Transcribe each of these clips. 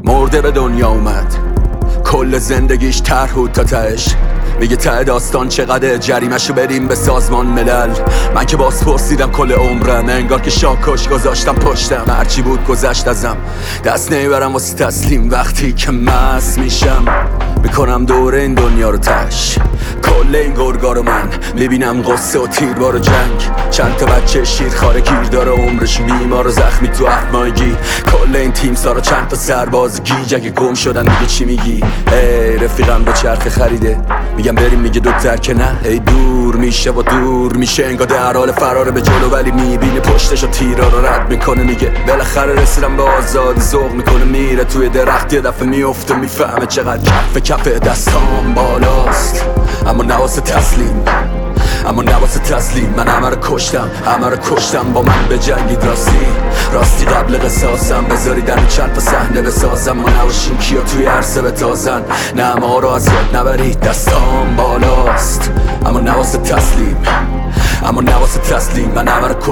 مرده به دنیا اومد، کل زندگیش طرح تا تهش. میگه ته داستان چقدر جریمشو بریم به سازمان ملل. من که باز پرسیدم کل عمرم، انگار که شاکش گذاشتم پشتم. هرچی بود گذشت ازم، دست نمیبرم واسه تسلیم. وقتی که مست میشم میکنم دور این دنیا رو تش. کل این گرگا رو من میبینم قصه و تیربار و جنگ. چند تا بچه شیرخواره گیر داره، عمرش بیمار و زخمی تو افمایگی. کل این تیم سارا چند تا سرباز گیج، اگه گم شدن دیگه چی میگی؟ ای رفیقم به چرخ خریده، میگم بریم میگه دکتر که نه. ای دور میشه و دور میشه، انگار در حال فراره به جلو، ولی میبینه پشتشو تیرا رو رد میکنه. میگه بالاخره رسیدم به آزادی، ذوق میکنه میره توی درخت، یه دفعه میفته میفهمه چقدر کف دستام بالاست. اما نواسه تسلیم، اما نواسه تسلیم. من همه رو کشتم با من به جنگید. راستی قبل قصاصم بذاریدن چند تا صحنه بسازم. ما نباشیم کیا توی عرصه بتازن، نه ما رو از یاد نبرید. دستام بالاست اما نواسه تسلیم، اما نواسه تسلیم. من همه رو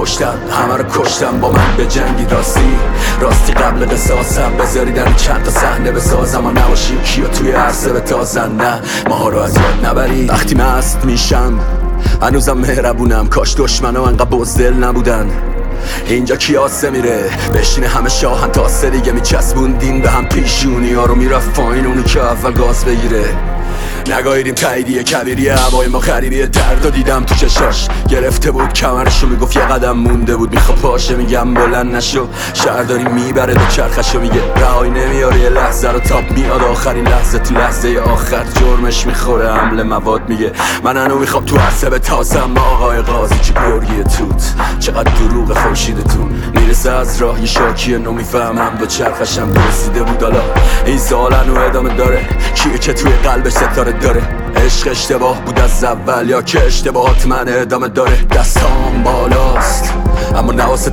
کشتم با من به جنگید. راستی قبل قصاصم بذاریدن چند تا صحنه بسازم. ما نباشیم کیا توی عرصه بتازن، نه ما رو از یاد نبرید. وقتی مست میشم هنوزم مهربونم، کاش دشمنا انقدر بزدل نبودن. اینجا کیاسه میره بشینه همه شاهن، تا سه دیگه میچسبوندین به هم پیشونی ها رو. میرفت پایین اونو که اول گاز بگیره. نگاهیدیم تاییدیه کبیری هوای ما غریبیه. درد و دیدم تو چشاش گرفته بود کمرشو، میگفت یه قدم مونده بود میخوا پاشه. میگم بلند نشو، شهرداری میبره دو چرخشو. میگه رهایی نمیاره یه لحظه رو، تاپ میاد آخرین لحظه. تو لحظه آخر جرمش میخوره حمل مواد. میگه من هنو میخوام تو عرصه بتازم. آقای قاضی چه گرگی توت، چقدر دروغ خورشیدتون. میرسه از راه یه شاکی نو، میفهمم دو چرخشم رسیده بود. حالا این سوال هنو ادامه داره، کیه که توی قلبش ستاره داره؟ عشق اشتباه بود از اول یا که اشتباهات من ادامه داره؟ دستام بالاست اما نواسه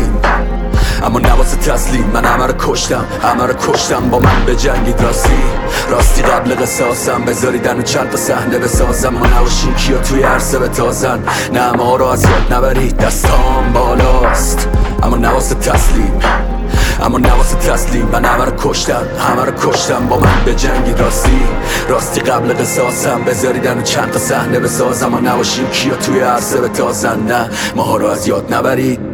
تسلیم. من همه رو کشتم با من به جنگید. راستی قبل قصاصم بذاریدن چند تا صحنه بسازم. ما نباشیم کیا توی عرصه بتازن، نه ما رو از یاد نبرید. دستام بالاست اما نواسه تسلیم. من همه رو کشتم با من به جنگید. راستی قبل قصاصم بذاریدن چند تا صحنه بسازم. ما نباشیم کیا توی عرصه بتازن، نه ما رو از یاد نبرید.